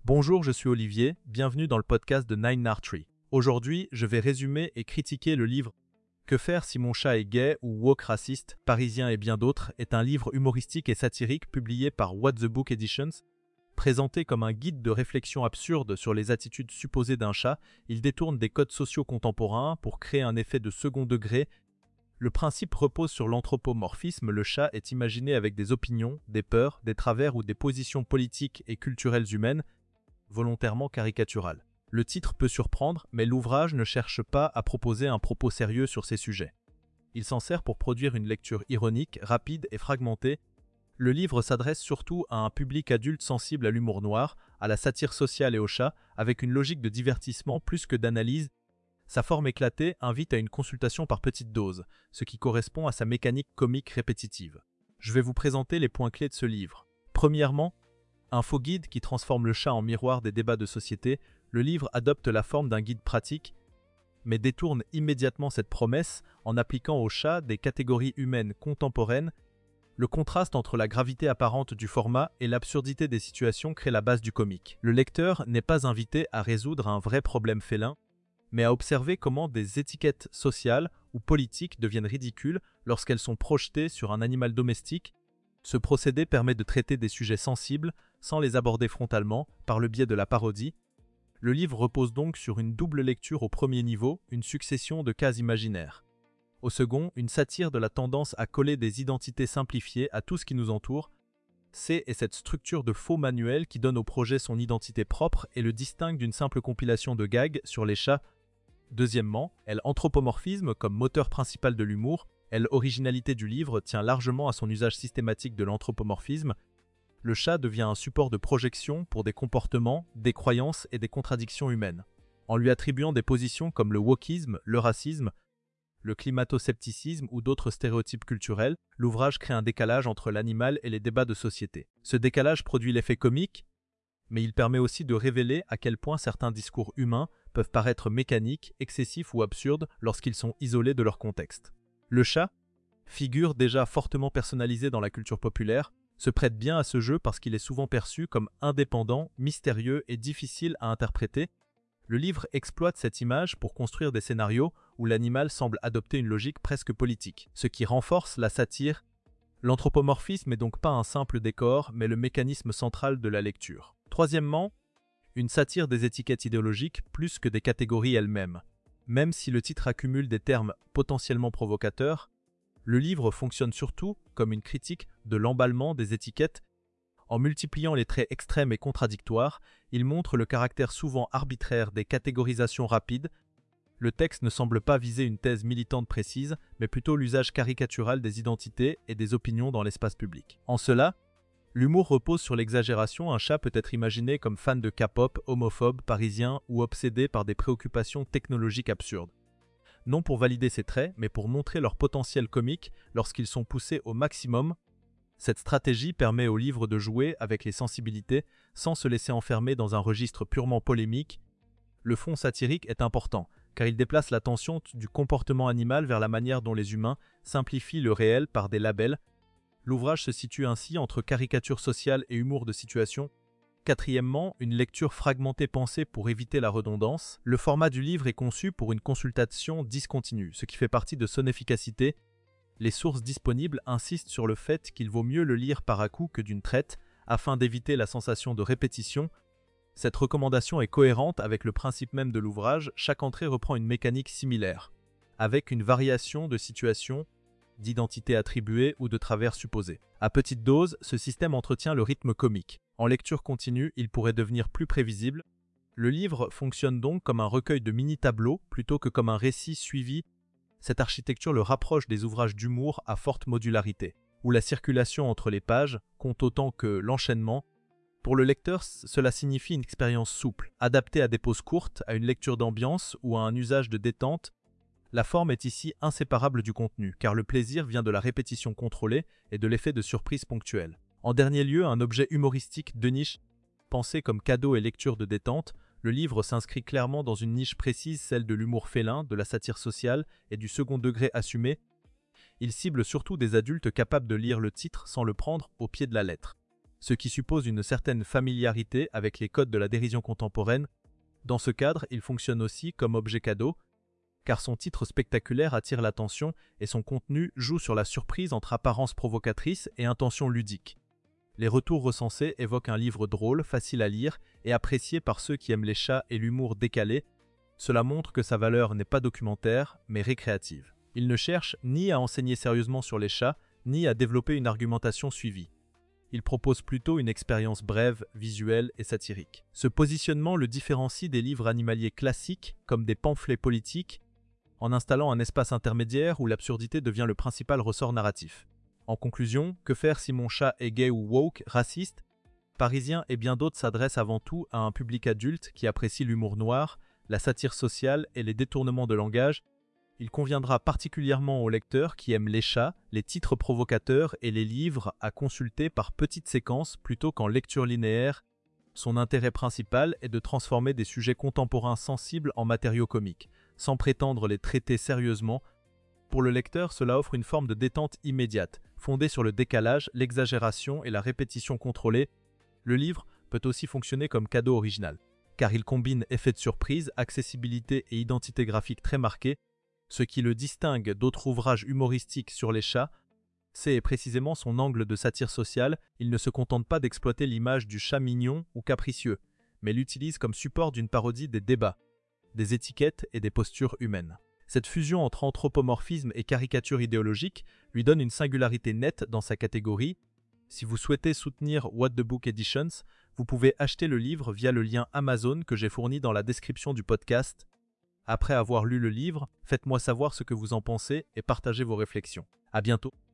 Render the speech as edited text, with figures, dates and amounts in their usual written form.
Bonjour, je suis Olivier, bienvenue dans le podcast de Nine Archery. Aujourd'hui, je vais résumer et critiquer le livre Que faire si mon chat est gay ou woke raciste, parisien et bien d'autres est un livre humoristique et satirique publié par What the Book Editions. Présenté comme un guide de réflexion absurde sur les attitudes supposées d'un chat, il détourne des codes sociaux contemporains pour créer un effet de second degré. Le principe repose sur l'anthropomorphisme, le chat est imaginé avec des opinions, des peurs, des travers ou des positions politiques et culturelles humaines, volontairement caricaturales. Le titre peut surprendre, mais l'ouvrage ne cherche pas à proposer un propos sérieux sur ces sujets. Il s'en sert pour produire une lecture ironique, rapide et fragmentée. Le livre s'adresse surtout à un public adulte sensible à l'humour noir, à la satire sociale et au chat, avec une logique de divertissement plus que d'analyse. Sa forme éclatée invite à une consultation par petites doses, ce qui correspond à sa mécanique comique répétitive. Je vais vous présenter les points clés de ce livre. Premièrement, un faux guide qui transforme le chat en miroir des débats de société. Le livre adopte la forme d'un guide pratique, mais détourne immédiatement cette promesse en appliquant au chat des catégories humaines contemporaines. Le contraste entre la gravité apparente du format et l'absurdité des situations crée la base du comique. Le lecteur n'est pas invité à résoudre un vrai problème félin, mais à observer comment des étiquettes sociales ou politiques deviennent ridicules lorsqu'elles sont projetées sur un animal domestique. Ce procédé permet de traiter des sujets sensibles sans les aborder frontalement par le biais de la parodie. Le livre repose donc sur une double lecture au premier niveau, une succession de cas imaginaires. Au second, une satire de la tendance à coller des identités simplifiées à tout ce qui nous entoure. C'est cette structure de faux manuel qui donne au projet son identité propre et le distingue d'une simple compilation de gags sur les chats. Deuxièmement, l'anthropomorphisme comme moteur principal de l'humour. L'originalité du livre tient largement à son usage systématique de l'anthropomorphisme. Le chat devient un support de projection pour des comportements, des croyances et des contradictions humaines. En lui attribuant des positions comme le wokisme, le racisme, le climato-scepticisme ou d'autres stéréotypes culturels, l'ouvrage crée un décalage entre l'animal et les débats de société. Ce décalage produit l'effet comique, mais il permet aussi de révéler à quel point certains discours humains peuvent paraître mécaniques, excessifs ou absurdes lorsqu'ils sont isolés de leur contexte. Le chat, figure déjà fortement personnalisée dans la culture populaire, se prête bien à ce jeu parce qu'il est souvent perçu comme indépendant, mystérieux et difficile à interpréter. Le livre exploite cette image pour construire des scénarios où l'animal semble adopter une logique presque politique, ce qui renforce la satire. L'anthropomorphisme n'est donc pas un simple décor, mais le mécanisme central de la lecture. Troisièmement, une satire des étiquettes idéologiques plus que des catégories elles-mêmes. Même si le titre accumule des termes potentiellement provocateurs, le livre fonctionne surtout comme une critique de l'emballement des étiquettes. En multipliant les traits extrêmes et contradictoires, il montre le caractère souvent arbitraire des catégorisations rapides. Le texte ne semble pas viser une thèse militante précise, mais plutôt l'usage caricatural des identités et des opinions dans l'espace public. En cela, l'humour repose sur l'exagération. Un chat peut être imaginé comme fan de K-pop, homophobe, parisien ou obsédé par des préoccupations technologiques absurdes. Non pour valider ces traits, mais pour montrer leur potentiel comique lorsqu'ils sont poussés au maximum. Cette stratégie permet au livre de jouer avec les sensibilités sans se laisser enfermer dans un registre purement polémique. Le fond satirique est important, car il déplace l'attention du comportement animal vers la manière dont les humains simplifient le réel par des labels. L'ouvrage se situe ainsi entre caricature sociale et humour de situation. Quatrièmement, une lecture fragmentée pensée pour éviter la redondance. Le format du livre est conçu pour une consultation discontinue, ce qui fait partie de son efficacité. Les sources disponibles insistent sur le fait qu'il vaut mieux le lire par à-coups que d'une traite, afin d'éviter la sensation de répétition. Cette recommandation est cohérente avec le principe même de l'ouvrage. Chaque entrée reprend une mécanique similaire, avec une variation de situation, d'identité attribuée ou de travers supposé. À petite dose, ce système entretient le rythme comique. En lecture continue, il pourrait devenir plus prévisible. Le livre fonctionne donc comme un recueil de mini-tableaux plutôt que comme un récit suivi. Cette architecture le rapproche des ouvrages d'humour à forte modularité, où la circulation entre les pages compte autant que l'enchaînement. Pour le lecteur, cela signifie une expérience souple, adaptée à des pauses courtes, à une lecture d'ambiance ou à un usage de détente. La forme est ici inséparable du contenu, car le plaisir vient de la répétition contrôlée et de l'effet de surprise ponctuelle. En dernier lieu, un objet humoristique de niche, pensé comme cadeau et lecture de détente, le livre s'inscrit clairement dans une niche précise, celle de l'humour félin, de la satire sociale et du second degré assumé. Il cible surtout des adultes capables de lire le titre sans le prendre au pied de la lettre. ce qui suppose une certaine familiarité avec les codes de la dérision contemporaine. Dans ce cadre, il fonctionne aussi comme objet cadeau, car son titre spectaculaire attire l'attention et son contenu joue sur la surprise entre apparence provocatrice et intention ludique. Les retours recensés évoquent un livre drôle, facile à lire et apprécié par ceux qui aiment les chats et l'humour décalé. Cela montre que sa valeur n'est pas documentaire, mais récréative. Il ne cherche ni à enseigner sérieusement sur les chats, ni à développer une argumentation suivie. Il propose plutôt une expérience brève, visuelle et satirique. Ce positionnement le différencie des livres animaliers classiques, comme des pamphlets politiques, en installant un espace intermédiaire où l'absurdité devient le principal ressort narratif. En conclusion, Que faire si mon chat est gay ou woke, raciste, Parisien et bien d'autres s'adressent avant tout à un public adulte qui apprécie l'humour noir, la satire sociale et les détournements de langage. Il conviendra particulièrement aux lecteurs qui aiment les chats, les titres provocateurs et les livres à consulter par petites séquences plutôt qu'en lecture linéaire. Son intérêt principal est de transformer des sujets contemporains sensibles en matériaux comiques, sans prétendre les traiter sérieusement. Pour le lecteur, cela offre une forme de détente immédiate, fondée sur le décalage, l'exagération et la répétition contrôlée. Le livre peut aussi fonctionner comme cadeau original, car il combine effet de surprise, accessibilité et identité graphique très marquée. Ce qui le distingue d'autres ouvrages humoristiques sur les chats, c'est précisément son angle de satire sociale. Il ne se contente pas d'exploiter l'image du chat mignon ou capricieux, mais l'utilise comme support d'une parodie des débats, des étiquettes et des postures humaines. Cette fusion entre anthropomorphisme et caricature idéologique lui donne une singularité nette dans sa catégorie. Si vous souhaitez soutenir What the Book Editions, vous pouvez acheter le livre via le lien Amazon que j'ai fourni dans la description du podcast. Après avoir lu le livre, faites-moi savoir ce que vous en pensez et partagez vos réflexions. À bientôt.